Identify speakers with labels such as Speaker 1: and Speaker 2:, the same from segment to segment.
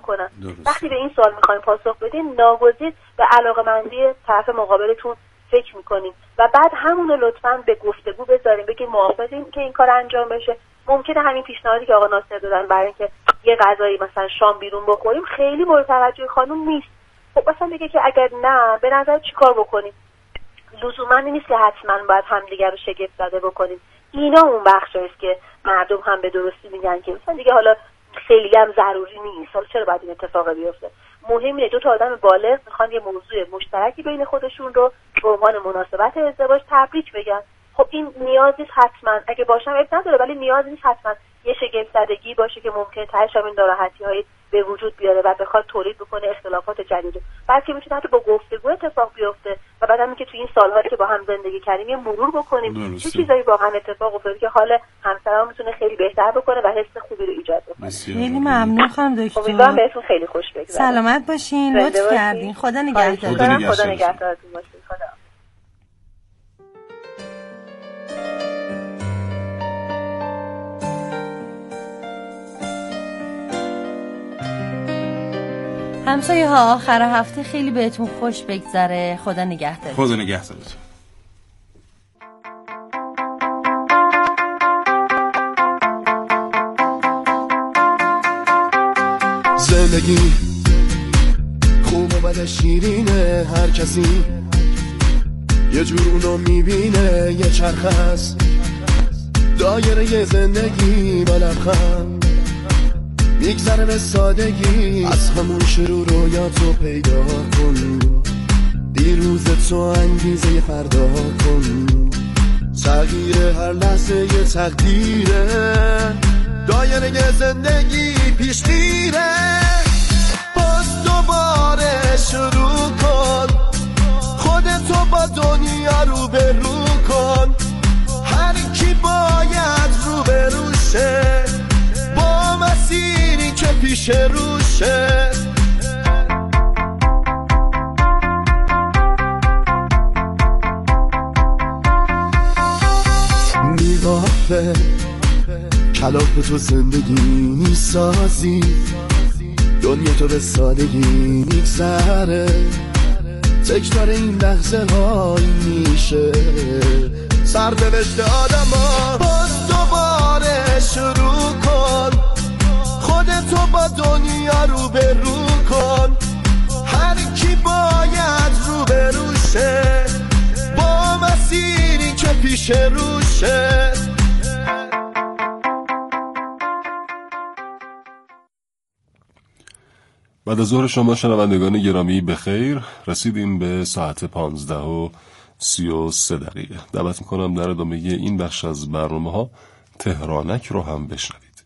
Speaker 1: کنن. وقتی به این سوال میخواین پاسخ بدین ناگزیر به علاقه‌مندی طرف مقابلتون فکر میکنین و بعد همون رو لطفاً به گفتگو بذارین، بگین موافقین که این کار انجام بشه. ممکنه همین پیشنهادی که آقا ناصر دادن برای اینکه یه غذایی مثلا شام بیرون بخوریم خیلی مورد توجه خانم نیست. خب مثلا بگه که اگر نه به نظر چیکار بکنیم؟ لزوما نیست که حتما باید همدیگه رو شگفت زده بکنیم. اینا اون بخشاییه که مردم هم به درستی میگن که مثلا دیگه حالا خیلی هم ضروری نیست، حالا چرا باید این اتفاق بیفته. مهم اینه دو تا آدم بالغ میخوان یه موضوع مشترکی بین خودشون رو به عنوان مناسبت ازدواج تبریک بگن. خب این نیاز نیست حتما، اگه باشم عیب نداره، ولی نیاز نیست حتما یه شگفت زدگی باشه که ممکنه تهش هم این ناراحتی‌های به وجود بیاره و بخواد تولید بکنه اختلافات جدید. بلکه میتونه حتی با گفتگو اتفاق بیفته و بعدم که تو این سال‌هایی که با هم زندگی کردیم یه مرور بکنیم چه چیزایی واقعا اتفاق افتاده که حال همسرمون میتونه خیلی بهتر بکنه و حس خوبی رو ایجاد بکنه.
Speaker 2: خیلی ممنون خانم دکتر.
Speaker 1: امیدوارم بهتون خیلی خوش بگذره.
Speaker 2: سلامت باشین، لطف کردین. خدا نگهدار.
Speaker 1: خدا نگهدارتون باشه. خدا.
Speaker 2: همسایه ها آخر هفته خیلی بهتون خوش بگذره. خدا نگهدار.
Speaker 3: خدا نگهدارتون.
Speaker 4: زندگی خوب و بد شیرینه، هر کسی یه جور اونو میبینه. یه چرخ هست دایره زندگی با لبخند میگذره به سادگی. از همون شروع رویاتو پیدا کن، دیروز تو انگیزه فردا کن. تغییر هر لحظه یه تقدیره، دایره زندگی پیش میره. باز دوباره شروع کن، خودتو با دنیا رو به رو کن. هر کی باید رو به روشه با مسیری که پیش روشه. میوافه کلاف تو زندگی میسازی، دنیا تو به سادگی میگذره. تکرار این لحظه های میشه سرنوشت آدم ها. باز دوباره شروع کن، خودتو با دنیا رو به رو کن. هر کی باید رو به روشه با مسیری که پیش روشه.
Speaker 5: بعد از ظهر شما شنوندگان گرامی بخیر. رسیدیم به ساعت 15:33. دعوت میکنم در ادامه این بخش از برنامه ها تهرانک رو هم بشنوید.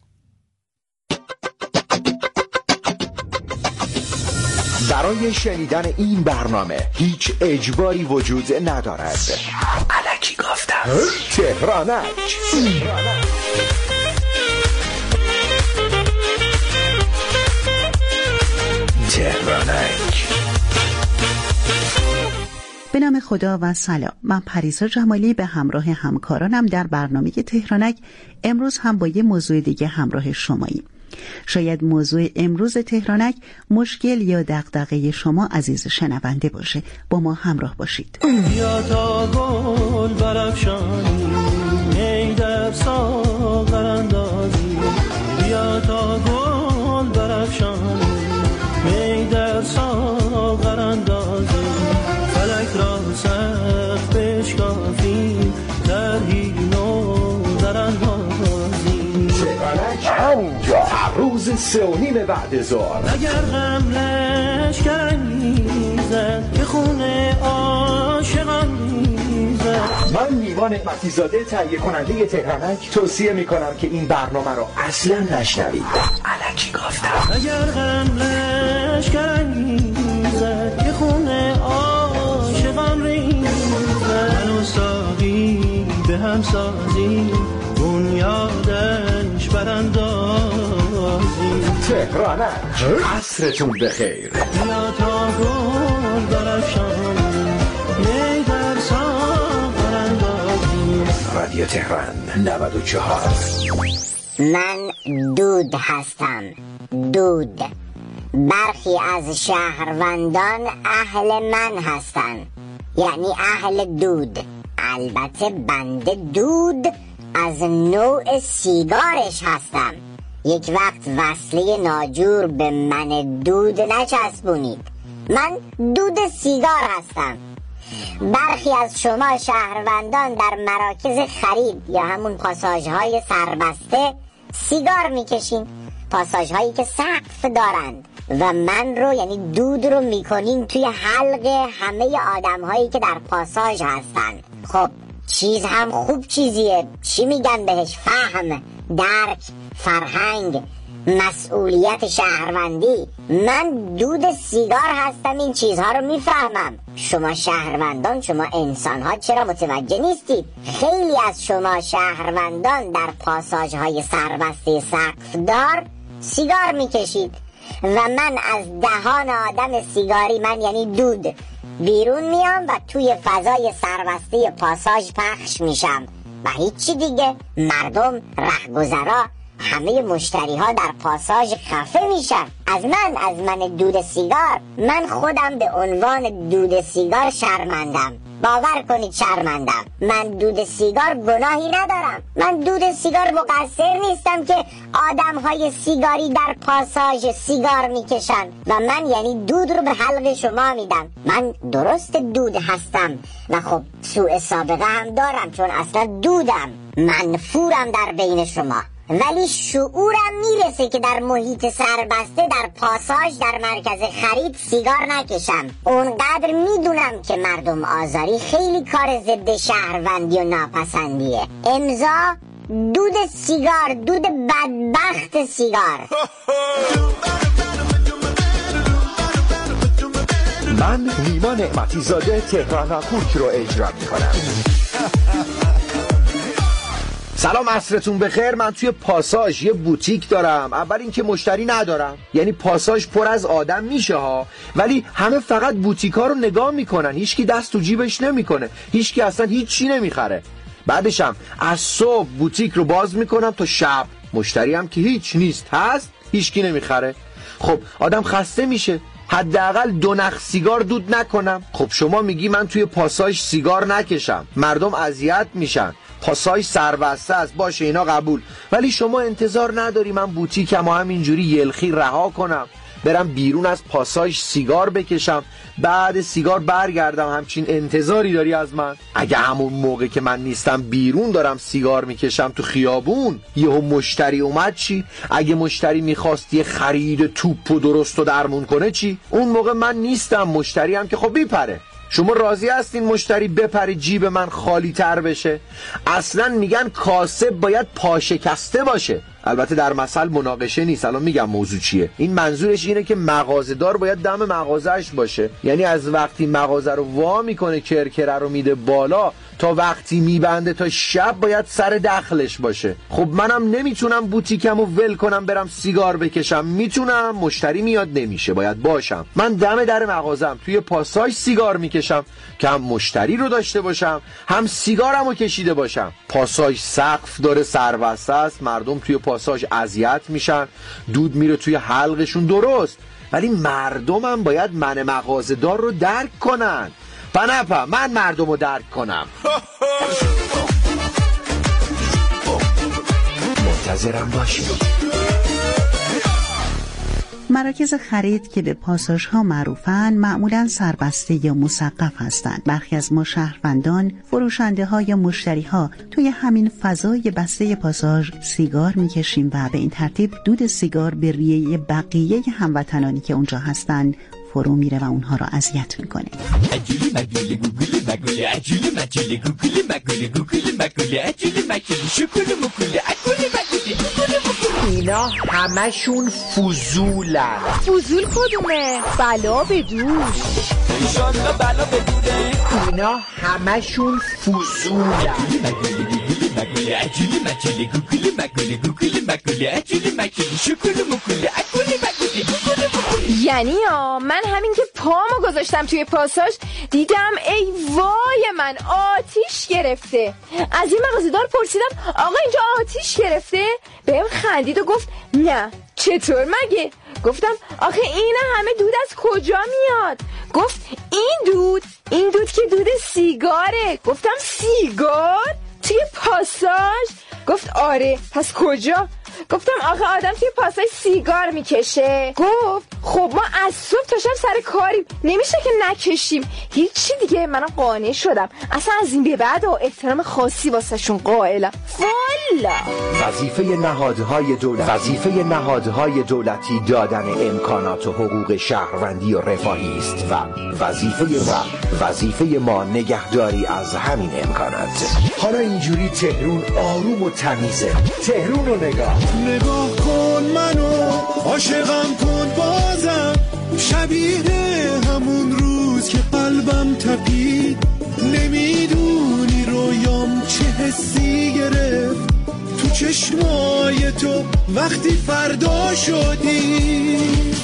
Speaker 6: برای شنیدن این برنامه هیچ اجباری وجود ندارد. الکی گفتم تهرانک. تهرانک.
Speaker 7: به نام خدا و سلام. من پریسا جمالی به همراه همکارانم در برنامه تهرانک امروز هم با یه موضوع دیگه همراه شماییم. شاید موضوع امروز تهرانک مشکل یا دغدغه شما عزیز شنونده باشه. با ما همراه باشید.
Speaker 8: بیا تا گل برافشانی، می در ساغر اندازی. بیا تا گل برافشانی، می در ساغر اندازی. فلک را سخت بشکافی، طرحی نو در اندازی.
Speaker 6: همینجا روز 3:30 بعد ظهر.
Speaker 8: اگر غم لشکر میزد که خونه عاشقان میزد.
Speaker 6: من نیما نعمتی زاده تهیه کننده تهرانک توصیه میکنم که این برنامه رو اصلا نشنوید. الکی گفتم.
Speaker 8: اگر غم لشکر میزد که خونه عاشقان ریزد. من و ساقی به هم سازی، بنیادش براندازی.
Speaker 6: تهرانک عصرتون بخیر.
Speaker 8: بیا تا گل برافشانی، می در ساغر اندازی.
Speaker 6: رادیو تهران 94.
Speaker 9: من دود هستم. دود
Speaker 3: برخی از شهروندان اهل من هستن، یعنی اهل دود. البته بنده دود از نوع سیگارش هستم. یک وقت وصله ناجور به من دود نچسبونید. من دود سیگار هستم. برخی از شما شهروندان در مراکز خرید یا همون پاساژهای سربسته سیگار میکشین، پاساژهایی که سقف دارند، و من رو یعنی دود رو میکنین توی حلق همه آدمهایی که در پاساژ هستن. خب چیز هم خوب چیزیه، چی میگن بهش؟ فهم، درک، فرهنگ، مسئولیت شهروندی. من دود سیگار هستم، این چیزها رو میفهمم. شما شهروندان، شما انسانها چرا متوجه نیستید؟ خیلی از شما شهروندان در پاساژهای سربسته سقفدار سیگار میکشید و من از دهان آدم سیگاری، من یعنی دود، بیرون میام و توی فضای سربسته پاساژ پخش میشم و هیچی دیگه. مردم، رهگذرا، همه مشتری ها در پاساژ خفه میشن از من دود سیگار. من خودم به عنوان دود سیگار شرمندم، باور کنید شرمندم. من دود سیگار گناهی ندارم، من دود سیگار مقصر نیستم که آدم های سیگاری در پاساژ سیگار میکشن و من یعنی دود رو به حلق شما میدم. من درست دود هستم و خب سوء سابقه هم دارم، چون اصلا دودم، منفورم در بین شما، ولی شعورم میرسه که در محیط سربسته، در پاساژ، در مرکز خرید سیگار نکشم. اونقدر میدونم که مردم آزاری خیلی کار ضد شهروندی و ناپسندیه. امضا دود سیگار، دود بدبخت سیگار.
Speaker 6: من نیما نعمتی زاده تهران آکورک رو اجرا میکنم. سلام، عصرتون بخیر. من توی پاساژ یه بوتیک دارم. اول اینکه مشتری ندارم، یعنی پاساژ پر از آدم میشه ها، ولی همه فقط بوتیک ها رو نگاه میکنن، هیچکی دست تو جیبش نمیکنه، هیچکی اصلا هیچی نمیخره. بعدشم از صبح بوتیک رو باز میکنم تا شب، مشتری هم که هیچ نیست، هست هیچکی نمیخره. خب آدم خسته میشه، حداقل 2 نخ سیگار دود نکنم. خب شما میگی من توی پاساژ سیگار نکشم، مردم اذیت میشن، پاساژ سربسته است، باشه اینا قبول، ولی شما انتظار نداری من بوتیکم همینجوری یلخی رها کنم، برم بیرون از پاساژ سیگار بکشم، بعد سیگار برگردم؟ همچین انتظاری داری از من؟ اگه همون موقع که من نیستم بیرون دارم سیگار میکشم تو خیابون، یهو مشتری اومد چی؟ اگه مشتری میخواست یه خرید توپ و درست و درمون کنه چی؟ اون موقع من نیستم، مشتری هم که خب بیپره. شما راضی هستین مشتری بپره جیب من خالی تر بشه؟ اصلا میگن کاسب باید پاشکسته باشه. البته در مثل مناقشه نیست، الان میگم موضوع چیه. این منظورش اینه که مغازه‌دار باید دم مغازه‌اش باشه، یعنی از وقتی مغازه رو وا میکنه کرکره رو میده بالا تا وقتی میبنده تا شب باید سر دخلش باشه. خب منم نمیتونم بوتیکمو ول کنم برم سیگار بکشم، میتونم، مشتری میاد نمیشه، باید باشم. من دم در مغازم توی پاساژ سیگار میکشم که هم مشتری رو داشته باشم، هم سیگارمو کشیده باشم. پاساژ سقف داره، سربسته است، مردم توی پاساژ اذیت میشن، دود میره توی حلقشون، درست، ولی مردمم باید من مغازه‌دار رو درک کنن. پنپا من مردم رو درک کنم. منتظرم باشید.
Speaker 7: مراکز خرید که به پاساژها معروفن معمولاً سربسته یا مسقف هستند. برخی از ما شهروندان، فروشنده ها یا مشتری ها توی همین فضای بسته پاساژ سیگار میکشیم و به این ترتیب دود سیگار به ریه بقیه هموطنانی که اونجا هستند فرو میره و اونها را اذیت میکنه.
Speaker 6: اینا همشون فضولن.
Speaker 9: فضول کدومه؟ بلا به دوش.
Speaker 6: اینا همشون فضولن.
Speaker 9: یعنی من همین که پامو گذاشتم توی پاساژ دیدم ای وای من آتیش گرفته. از این مغازه‌دار پرسیدم آقا اینجا آتیش گرفته؟ بهم خندید و گفت نه چطور مگه؟ گفتم آخه این همه دود از کجا میاد؟ گفت این دود که دود سیگاره. گفتم سیگار؟ توی پاساژ؟ گفت آره. پس کجا؟ گفتم آخه آدم توی پاساژ سیگار میکشه. گفت خب ما از صبح تا شب سر کاریم، نمیشه که نکشیم. هیچی دیگه. منم قانع شدم اصلا از این به بعد و احترام خاصی واسه شون قائلم. والا
Speaker 6: وظیفه نهادهای دولتی دادن امکانات و حقوق شهروندی و رفاهی است و وظیفه ما نگهداری از همین امکانات. حالا اینجوری تهرون آروم و تمیزه. تهرون رو
Speaker 4: نگاه کن منو، عاشقم کن بازم، شبیه همون روز که قلبم تپید. نمیدونی رویام چه حسی گرفت تو چشمای تو وقتی فردا شدی.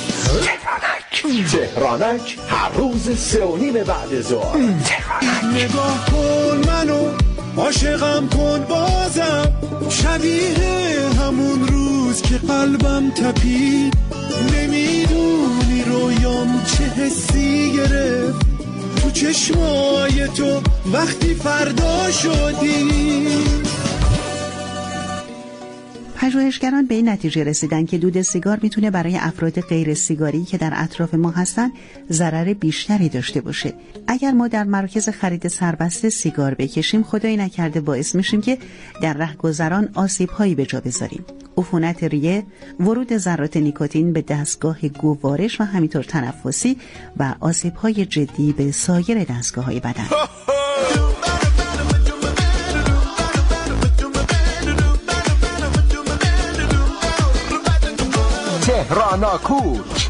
Speaker 6: تهرانک هر روز 3:30 بعد ظهر.
Speaker 4: نگاه کن منو، عاشقم کن بازم، شبیه همون روز که قلبم تپید. نمیدونی رویام چه حسی گرفت تو چشمای تو وقتی فردا شدی.
Speaker 7: پژوهشگران به این نتیجه رسیدن که دود سیگار میتونه برای افراد غیر سیگاری که در اطراف ما هستن ضرر بیشتری داشته باشه. اگر ما در مراکز خرید سربسته سیگار بکشیم، خدای نکرده باعث میشیم که در رهگذران آسیب‌هایی به جا بذاریم. عفونت ریه، ورود ذرات نیکوتین به دستگاه گوارش و همینطور تنفسی و آسیب‌های جدی به سایر دستگاه‌های بدن.
Speaker 6: تهراناکوچ.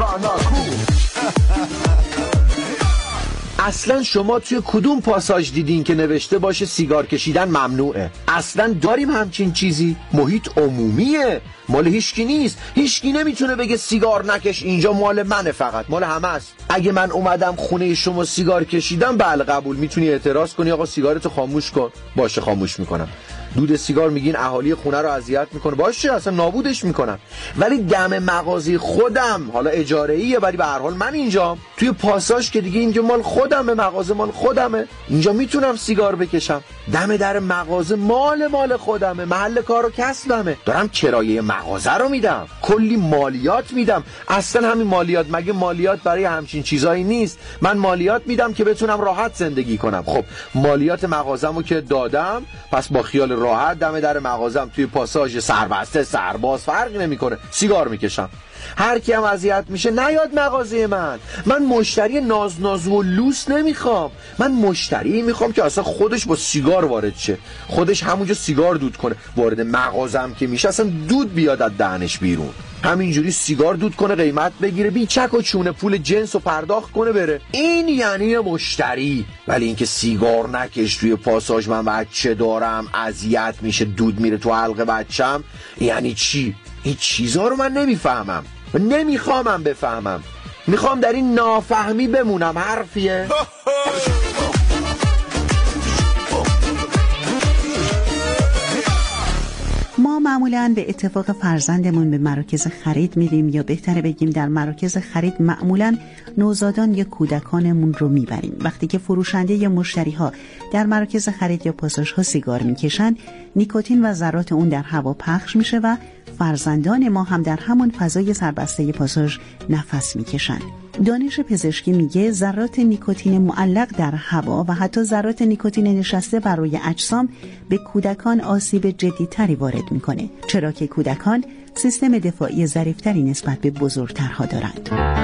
Speaker 6: اصلا شما توی کدوم پاساژ دیدین که نوشته باشه سیگار کشیدن ممنوعه؟ اصلا داریم همچین چیزی؟ محیط عمومیه، مال هیچکی نیست. هیچکی نمیتونه بگه سیگار نکش، اینجا مال منه، فقط مال همه است. اگه من اومدم خونه شما سیگار کشیدم، بله قبول، میتونی اعتراض کنی آقا سیگارتو خاموش کن. باشه خاموش میکنم. دود سیگار میگین اهالی خونه رو اذیت میکنه، باشه اصلا نابودش میکنم. ولی دم مغازه خودم، حالا اجاره‌ایه ولی به هر حال من اینجام، توی پاساژ که دیگه اینجا مال خودمه، مغازه مال خودمه، اینجا میتونم سیگار بکشم. دم در مغازه مال خودمه، محل کار و کسبمه، دارم کرایه مغازه رو میدم، کلی مالیات میدم. اصلا همین مالیات مگه مالیات برای همچین چیزایی نیست؟ من مالیات میدم که بتونم راحت زندگی کنم. خب مالیات مغازه‌مو که دادم، پس با خیال راحت دم در مغازم توی پاساژ سربسته سرباز فرق نمیکنه، سیگار میکشم. هر کی هم اذیت میشه نیاد مغازه من مشتری نازنازو و لوس نمیخوام. من مشتری میخوام که اصلا خودش با سیگار وارد شه، خودش همونجا سیگار دود کنه، وارد مغازم که میشه اصلا دود بیاد از دهنش بیرون، همینجوری سیگار دود کنه، قیمت بگیره، بی چک و چونه پول جنس رو پرداخت کنه بره. این یعنی مشتری. ولی اینکه سیگار نکش توی پاساژ، من بچه دارم اذیت میشه، دود میره تو حلق بچم، یعنی چی؟ این چیزا رو من نمیفهمم و نمیخوامم بفهمم. میخوام در این نافهمی بمونم. حرفیه؟
Speaker 7: ما معمولاً به اتفاق فرزندمون به مراکز خرید میریم، یا بهتره بگیم در مراکز خرید معمولاً نوزادان یا کودکانمون رو میبریم. وقتی که فروشنده یا مشتری‌ها در مراکز خرید یا پاساژها سیگار میکشن، نیکوتین و ذرات اون در هوا پخش میشه و فرزندان ما هم در همون فضای سربسته پاساژ نفس میکشن. دانش پزشکی میگه ذرات نیکوتین معلق در هوا و حتی ذرات نیکوتین نشسته بر روی اجسام به کودکان آسیب جدی‌تری وارد میکنه، چرا که کودکان سیستم دفاعی ظریف‌تری نسبت به بزرگترها دارند.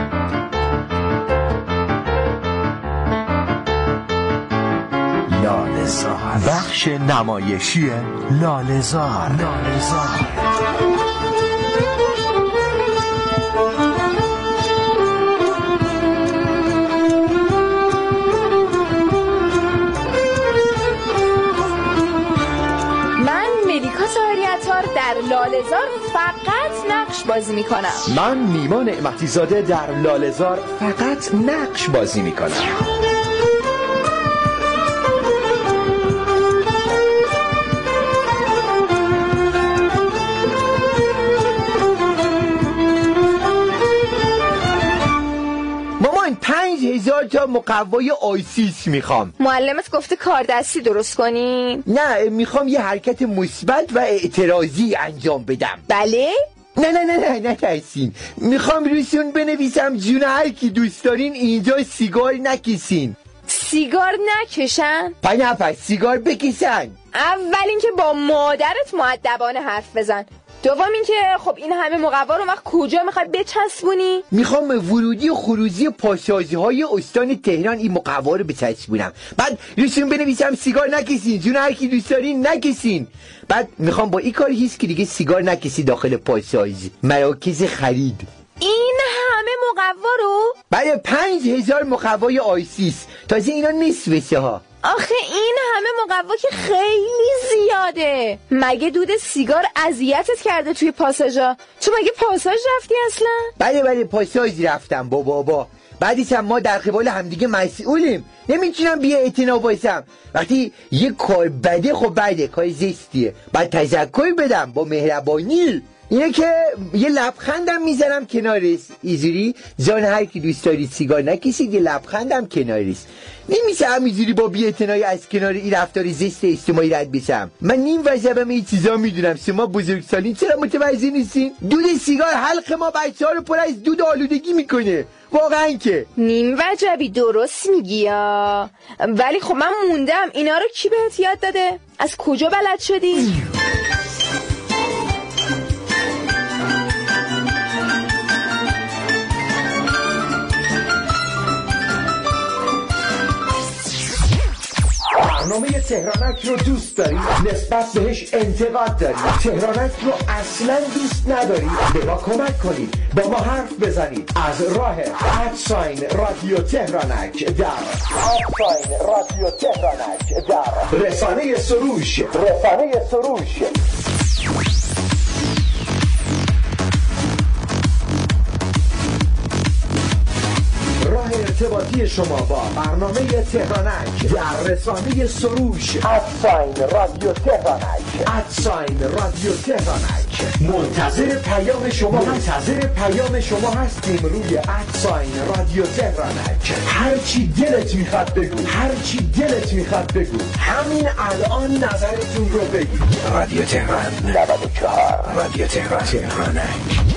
Speaker 6: لاله‌زار، بخش نمایشی لاله‌زار.
Speaker 9: در لاله‌زار فقط نقش بازی میکنم.
Speaker 6: من نیما نعمتی زاده در لاله‌زار فقط نقش بازی میکنم. 5000 تا مقوای آیسیس میخوام.
Speaker 9: معلمت گفته کار دستی درست کنیم؟
Speaker 6: نه، میخوام یه حرکت مثبت و اعتراضی انجام بدم.
Speaker 9: بله؟
Speaker 6: نه ترسین. میخوام روشون بنویسم جون هر کی دوست دارین اینجا سیگار نکشین.
Speaker 9: سیگار نکشن؟
Speaker 6: پس سیگار بکشن.
Speaker 9: اول اینکه با مادرت مؤدبانه حرف بزن. دوم اینکه خب این همه مقوا رو وقت کجا میخوای بچسبونی؟
Speaker 6: میخوام ورودی و خروجی پاساژهای استان تهران این مقوا رو بچسبونم. بعد روشون بنویسم سیگار نکشین، جون هر کی دوست دارین نکشین. بعد میخوام با این کار هیچ کی دیگه سیگار نکشی داخل پاساژ، مراکز خرید.
Speaker 9: این همه مقوا رو؟
Speaker 6: بله 5000 مقوای آیسیس. تازه اینا نصفشه ها.
Speaker 9: آخه این همه مقوا که خیلی زیاده. مگه دود سیگار اذیتت کرده توی پاساژا؟ تو مگه پاساژ رفتی اصلا؟
Speaker 6: بله پاساژ رفتم بابا. بعدش هم ما در قبال همدیگه مسئولیم. نمیتونم بی اعتنا باشم. وقتی یه کار بده خب بده، کار زشتیه، بعد تذکر بدم با مهربانی. اینه که یه لبخندم میزنم کنارش، اینجوری جان هر کی دوست دارید سیگار نکشید، یه لبخندم کنارش. نمیشه همینجوری با بی‌اعتنایی از کنار این رفتار زشت اجتماعی رد بشم. من نیم وجبم این چیزا میدونم، شما بزرگسالین چرا متوجه نیستین؟ دود سیگار حلق ما بچه‌ها رو پر از دود آلودگی میکنه. واقعا که
Speaker 9: نیم وجبی درست میگی یا؟ ولی خب من موندم اینا رو کی بهت یاد داده؟ از کجا بلد شدی؟
Speaker 6: برنامه تهرانک رو دوست داری؟ نسبت بهش انتقاد داری؟ تهرانک رو اصلا دوست نداری؟ به ما کمک کنید، با ما حرف بزنید از راه @رادیو تهرانک در رادیو تهرانک در رسانه سروش. راه ارتباطی شما با برنامه تهرانک در رسانه سروش @رادیو تهرانک. منتظر پیام شما هستیم روی @رادیو تهرانک. هرچی دلت میخواد بگو، همین الان نظرتون رو بگید. رادیو تهران 94 رادیو تهرانک.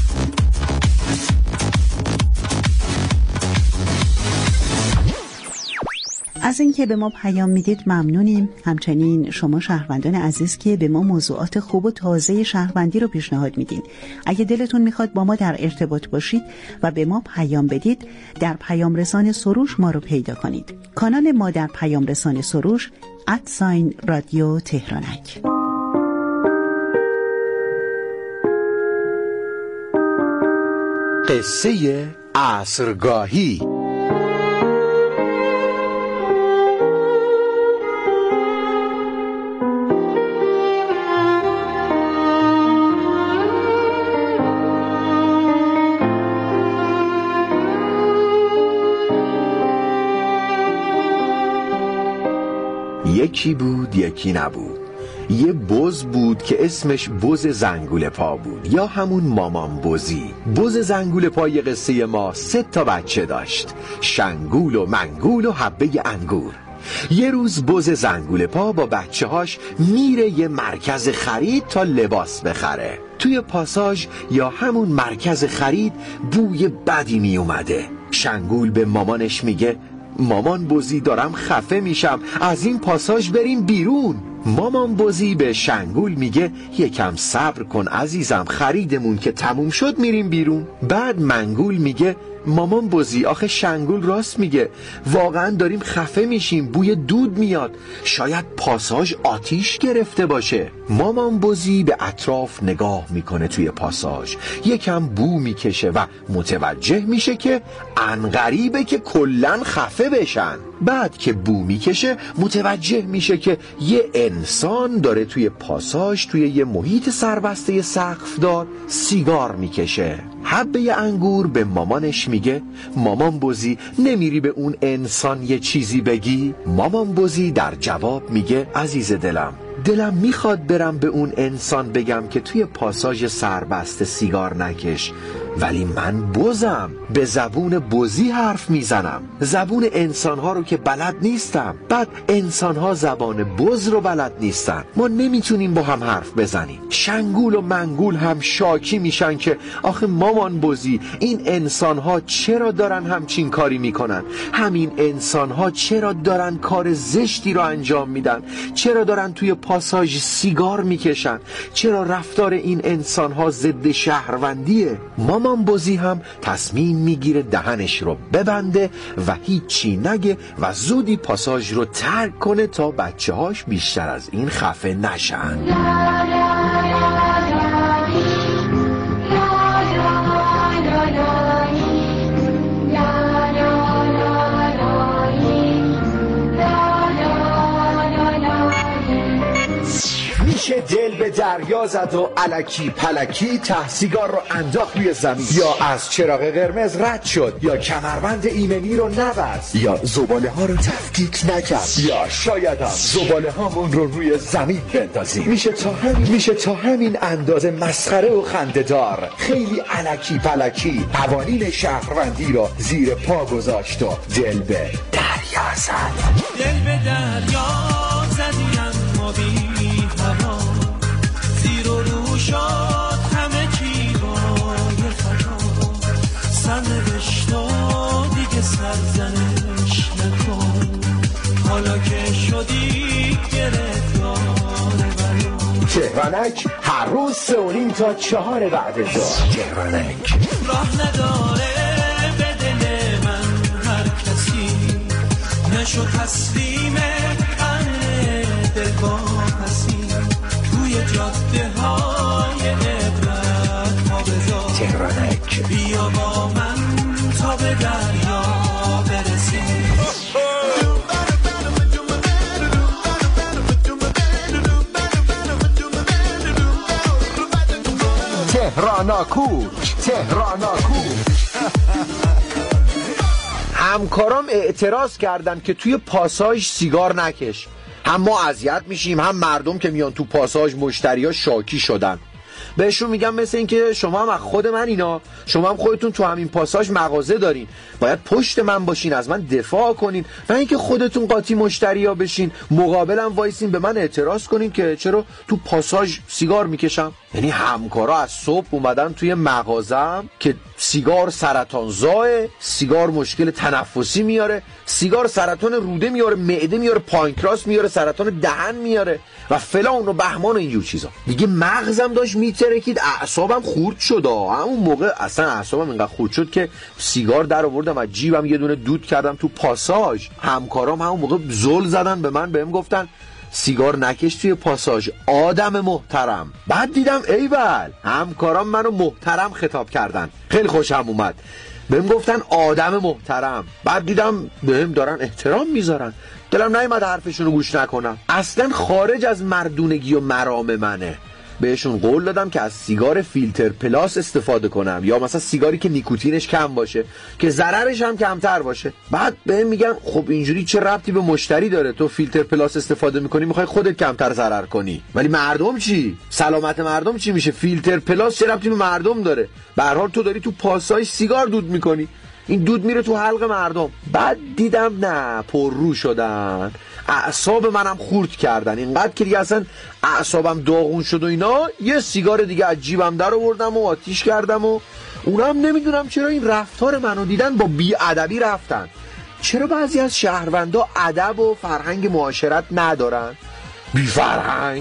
Speaker 7: از اینکه به ما پیام میدید ممنونیم. همچنین شما شهروندان عزیز که به ما موضوعات خوب و تازه شهروندی رو پیشنهاد میدین. اگه دلتون میخواد با ما در ارتباط باشید و به ما پیام بدید، در پیام رسان سروش ما رو پیدا کنید. کانال ما در پیام رسان سروش @رادیو تهرانک.
Speaker 6: قصه عصرگاهی. یکی بود یکی نبود. یه بز بود که اسمش بز زنگوله پا بود، یا همون مامان بزی. بز زنگوله پا یه قصه ما 3 بچه داشت، شنگول و منگول و حبه انگور. یه روز بز زنگوله پا با بچه‌هاش میره یه مرکز خرید تا لباس بخره. توی پاساژ یا همون مرکز خرید بوی بدی می اومده. شنگول به مامانش میگه مامان بزی دارم خفه میشم، از این پاساژ بریم بیرون. مامان بزی به شنگول میگه یکم صبر کن عزیزم، خریدمون که تموم شد میریم بیرون. بعد منگول میگه مامان بزی آخه شنگول راست میگه، واقعا داریم خفه میشیم، بوی دود میاد، شاید پاساژ آتیش گرفته باشه. مامان بزی به اطراف نگاه میکنه توی پاساژ، یکم بو میکشه و متوجه میشه که عنقریبه که کلن خفه بشن. بعد که بو میکشه متوجه میشه که یه انسان داره توی پاساژ توی یه محیط سربسته سقفدار سیگار میکشه. حبه انگور به مامانش میگه مامان بزی نمیری به اون انسان یه چیزی بگی؟ مامان بزی در جواب میگه عزیز دلم میخواد برم به اون انسان بگم که توی پاساژ سربسته سیگار نکش، ولی من بزم، به زبون بزی حرف میزنم، زبون انسانها رو که بلد نیستم. بعد انسانها زبان بز رو بلد نیستن، ما نمیتونیم با هم حرف بزنیم. شنگول و منگول هم شاکی میشن که آخه مامان بزی این انسانها چرا دارن همچین کاری میکنن، همین انسانها چرا دارن کار زشتی رو انجام میدن، چرا دارن توی پاساژ سیگار میکشن، چرا رفتار این انسانها ضد شهروندیه. مامان بزی هم تصمیم میگیره دهنش رو ببنده و هیچی نگه و زودی پاساژ رو ترک کنه تا بچه‌هاش بیشتر از این خفه نشن. میشه دل به دریا زد و الکی پلکی ته سیگار رو انداخت روی زمین، یا از چراغ قرمز رد شد، یا کمربند ایمنی رو نبست، یا زباله ها رو تفکیک نکرد، یا شاید هم زباله هامون رو روی زمین بندازیم. میشه تا همین اندازه مسخره و خنده‌دار خیلی الکی پلکی قوانین شهروندی رو زیر پا گذاشت و دل به دریا زد.
Speaker 8: دل به دریا زدیم ما بی هوا، زیر و رو شد همه چی بای خطا، سرنوشتا دیگه سرزنش نکن، حالا که شدی گرفتار بلا.
Speaker 6: تهرانک هر روز 3:30 تا 4 بعد ظهر. تهرانک
Speaker 8: راه نداره به دل من هر کسی، نشو تسلیم دل با پسی، توی جاده های عبرت ها بذار.
Speaker 6: تهرانک
Speaker 8: بیا با من تا به دریا برسیم.
Speaker 6: تهراناکوچ. همکارام اعتراض کردن که توی پاساژ سیگار نکش. هم ما اذیت میشیم، هم مردم که میان تو پاساژ مشتریا شاکی شدن. بهشون میگم مثل این که شما هم از خود من اینا، شما هم خودتون تو همین پاساژ مغازه دارین، باید پشت من باشین، از من دفاع کنین، نه اینکه خودتون قاطی مشتریا بشین، مقابلم وایسین به من اعتراض کنین که چرا تو پاساژ سیگار میکشم. یعنی همکارا از صبح اومدن توی مغازم که سیگار سرطانزاه، سیگار مشکل تنفسی میاره، سیگار سرطان روده میاره، معده میاره، پانکراس میاره، سرطان دهن میاره و فلان و بهمان و اینجور چیزا. دیگه مغزم داشت میترکید، اعصابم خورد شد. همون موقع اصلا اعصابم اینقدر خورد شد که سیگار در آوردم از جیبم، یه دونه دود کردم تو پاساژ. همکارام همون موقع زل زدن به من، بهم گفتن سیگار نکش توی پاساژ آدم محترم. بعد دیدم ایول، همکارام منو محترم خطاب کردن، خیلی خوشم اومد. بهم گفتن آدم محترم، بعد دیدم بهم دارن احترام میذارن، دلم نیومد حرفشونو گوش نکنم. اصلا خارج از مردونگی و مرام منه. بهشون قول دادم که از سیگار فیلتر پلاس استفاده کنم، یا مثلا سیگاری که نیکوتینش کم باشه که ضررش هم کمتر باشه. بعد بهم میگن خب اینجوری چه ربطی به مشتری داره؟ تو فیلتر پلاس استفاده میکنی میخوای خودت کمتر ضرر کنی، ولی مردم چی؟ سلامت مردم چی میشه؟ فیلتر پلاس چه ربطی به مردم داره؟ به هر حال تو داری تو پاساژ سیگار دود میکنی، این دود میره تو حلق مردم. بعد دیدم نه، پررو شدن، اعصاب منم خورد کردن، اینقدر که دیگه اصلا اعصابم داغون شد و اینا. یه سیگار دیگه از جیبم در آوردم و آتیش کردم و اونم نمیدونم چرا این رفتار منو دیدن با بی‌ادبی رفتن. چرا بعضی از شهروندا ادب و فرهنگ معاشرت ندارن؟ بی فرهنگ.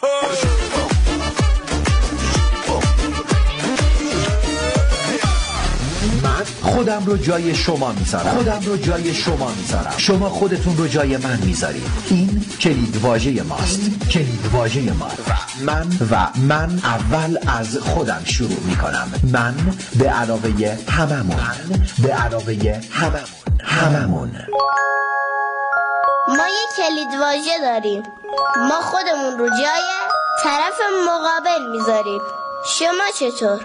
Speaker 6: من خودم رو جای شما میذارم، شما خودتون رو جای من میذارید. این کلید واژه ماست. و من اول از خودم شروع میکنم. من به علاوه هممون.
Speaker 10: ما یه کلید واژه داریم، ما خودمون رو جای طرف مقابل میذاریم. شما چطور؟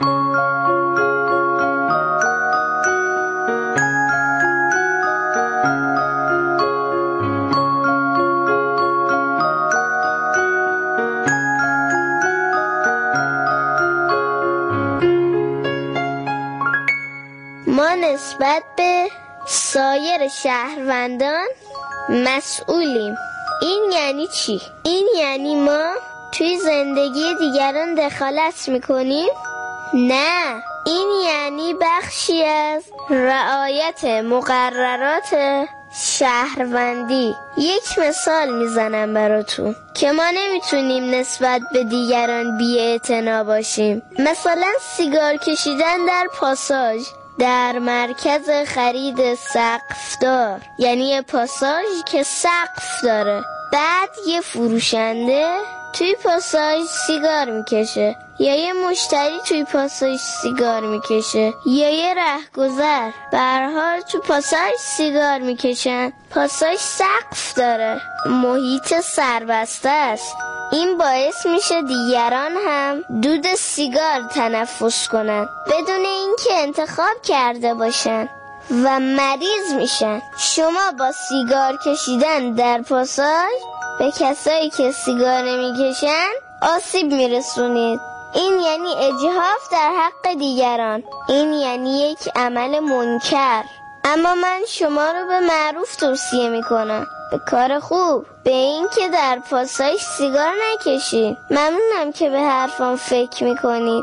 Speaker 10: نسبت به سایر شهروندان مسئولیم. این یعنی چی؟ این یعنی ما توی زندگی دیگران دخالت میکنیم؟ نه، این یعنی بخشی از رعایت مقررات شهروندی. یک مثال میزنم براتون که ما نمیتونیم نسبت به دیگران بی‌اعتنا باشیم. مثلا سیگار کشیدن در پاساژ، در مرکز خرید سقفدار، یعنی یه پاساژ که سقف داره. بعد یه فروشنده توی پاساژ سیگار میکشه، یا یه مشتری توی پاساژ سیگار میکشه، یا یه رهگذر. به هر حال توی پاساژ سیگار میکشن. پاساژ سقف داره، محیط سربسته است. این باعث میشه دیگران هم دود سیگار تنفس کنن بدون اینکه انتخاب کرده باشن و مریض میشن. شما با سیگار کشیدن در پاساژ به کسایی که سیگار نمیکشن آسیب میرسونید. این یعنی اجحاف در حق دیگران. این یعنی یک عمل منکر. اما من شما رو به معروف توصیه میکنم، به کار خوب، به این که در پاساژ سیگار نکشید. ممنونم که به حرفم فکر میکنید.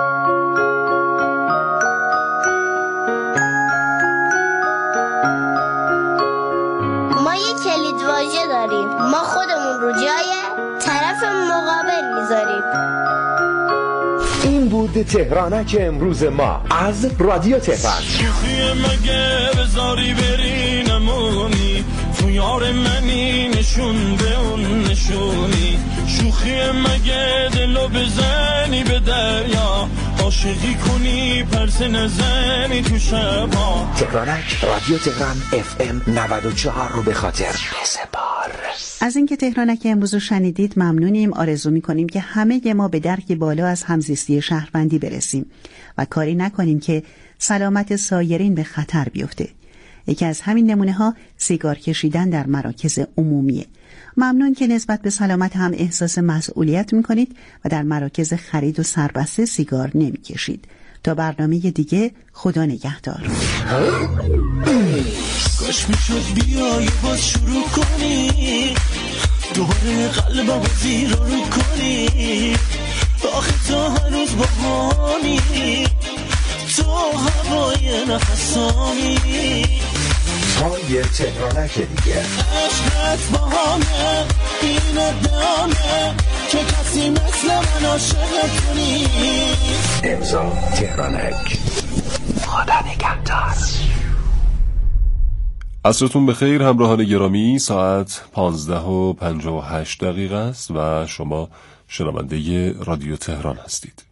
Speaker 10: ما یک کلیدواژه داریم. ما خودمون رو جای طرف مقابل میذاریم.
Speaker 6: این بود تهرانک امروز ما از رادیو تهران.
Speaker 8: شوخی مگه بذاری بری نمونی، تو یار منی نشون به اون نشونی. شوخی مگه دلو بزنی به دریا، عاشقی کنی پرس نزنی تو شبا.
Speaker 6: تهرانک رادیو تهران FM 94 رو به خاطر بسپار.
Speaker 7: از اینکه تهرانک امروز رو شنیدید ممنونیم. آرزو می‌کنیم که همه ما به درک بالا از همزیستی شهروندی برسیم و کاری نکنیم که سلامت سایرین به خطر بیفته. یکی از همین نمونه‌ها سیگار کشیدن در مراکز عمومیه. ممنون که نسبت به سلامت هم احساس مسئولیت می‌کنید و در مراکز خرید و سربسته سیگار نمی‌کشید. تا برنامه دیگه، خدا نگهدار.
Speaker 8: کاش میشد بیای باز شروع کنی، دوباره قلبم زیر رو کنی. آخه تو هنوز بهانی، تو هوای نفسانی.
Speaker 6: پای تهرانک دیگه
Speaker 8: عشقت بهانه، این ادامه که کسی مثل من عاشقت کنی.
Speaker 6: امضا تهرانک. خدا نگهدار.
Speaker 5: عصرتون بخیر همراهان گرامی. ساعت 15:58 است و شما شنونده رادیو تهران هستید.